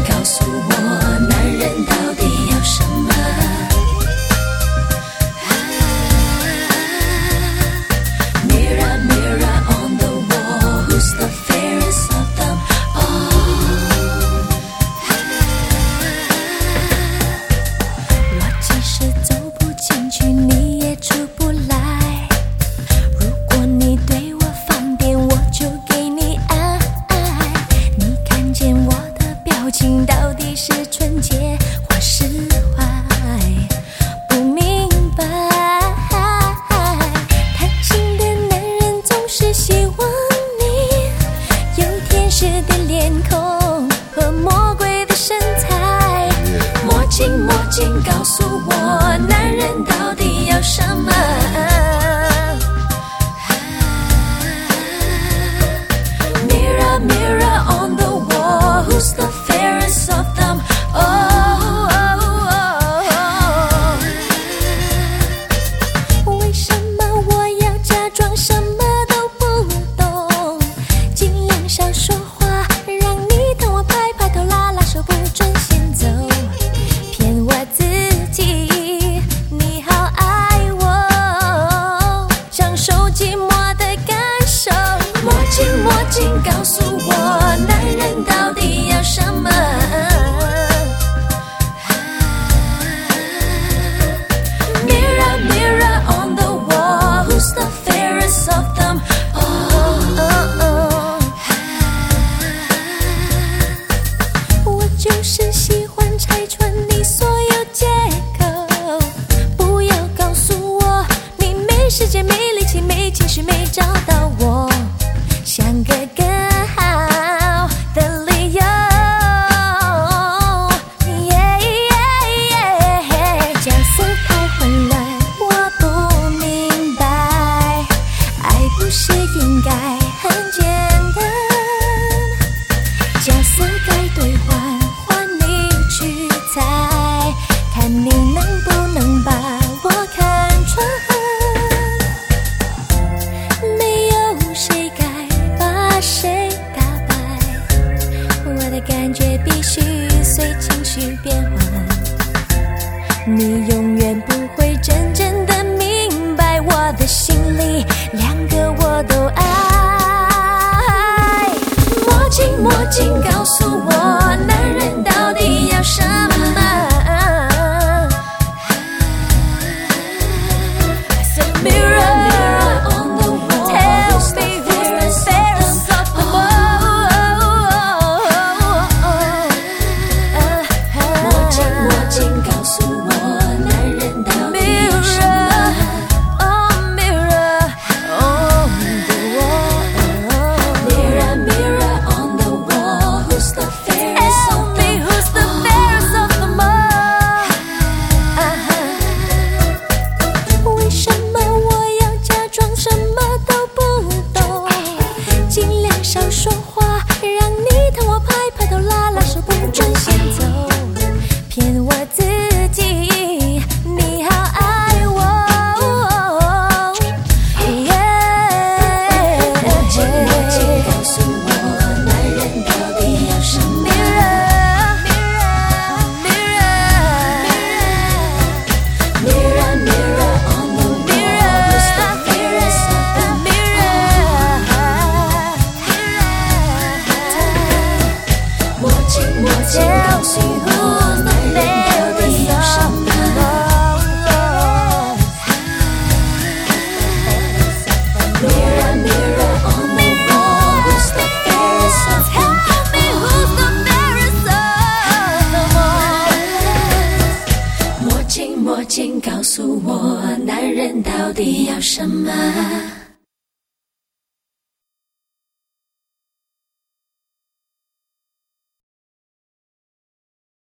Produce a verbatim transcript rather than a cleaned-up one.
告诉我，男人到底要什么？到底是纯洁或是坏，不明白。贪心的男人总是希望你有天使的脸孔和魔鬼的身材。魔镜魔镜告诉我，男人到底要什么？Mirror, mirror on the wall, who's the fairest of them all? Oh, 为什么我要假装什么都不懂？尽量少说话，让你疼我拍拍头拉拉手，不准先走，骗我自己，你好爱我，享受寂寞的感受。魔镜魔镜告诉我，男人到底要什么？Mirror, mirror on the wall, who's the fairest of them all? Oh, 我就是喜欢拆穿你所有借口，不要告诉我你没时间、没力气、没情绪、没找到我，像个更好的理由。角色太混乱，我不明白，爱不是应该很简单，角色该兑换，换你去猜，看你能不能把我看穿。没有谁该把谁打败，我的感觉必须随情绪变换，你永远不会真正的明白我的心里两个我都爱。魔镜魔镜告诉我，男人到底要什么？So mirror, mirror on the wall, tell me who's the fairest of them all? 魔镜魔镜告诉我，男人到底要什么？Oh mirror on the wall, mirror mirror on the wall, who's the fairest of them all? Tell me who's the fairest of them all? 为什么我要假装什么都不懂？尽量少说话，让你疼我拍拍头拉拉手，不准先走，骗我自己，你好爱我。魔镜魔镜告诉我，男人到底要什么？Mirror, mirror on the wall, who's the fairest of them all? 魔镜魔镜告诉我，男人到底要什么？Mirror, mirror on the wall, who's the fairest of them all? Tell me who's the fairest of them all? 魔镜魔镜告诉我，男人到底要什么？